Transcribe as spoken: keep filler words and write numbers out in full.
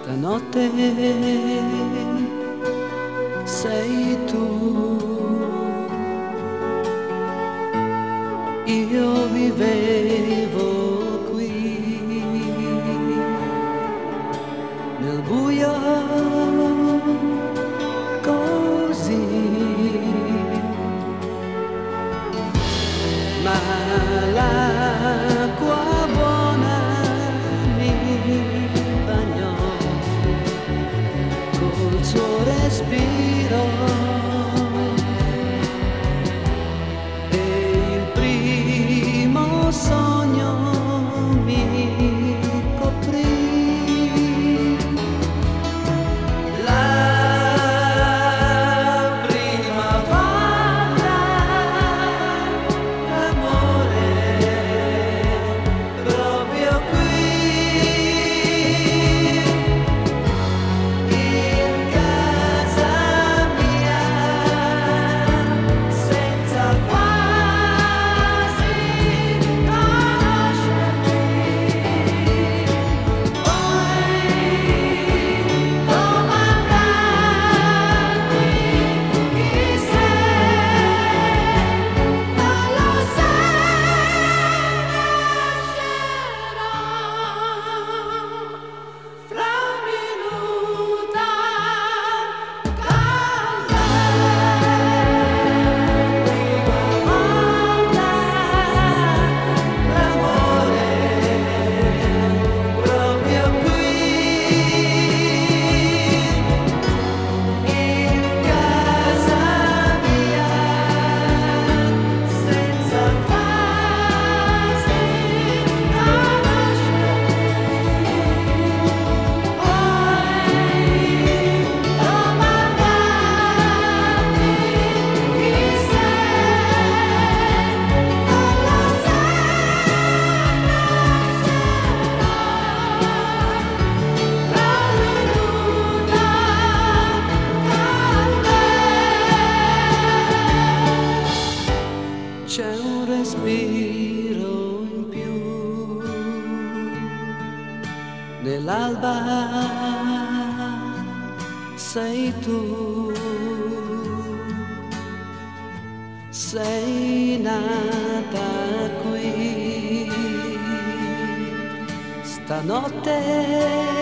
Stanotte sei tu, io vivevo qui nel buio così, ma l'acqua buona mi bagnò col suo respiro e il primo sogno mi coprì. La prima volta l'amore proprio qui in casa mia, senza quasi conoscerti. Poi domandarti chi sei, non lo sai, nascerò fra un minuto con te. Prima volta l'amore proprio qui in casa mia, senza quasi conoscerti. C'è un respiro in più nell'alba, sei tu, sei nata qui stanotte.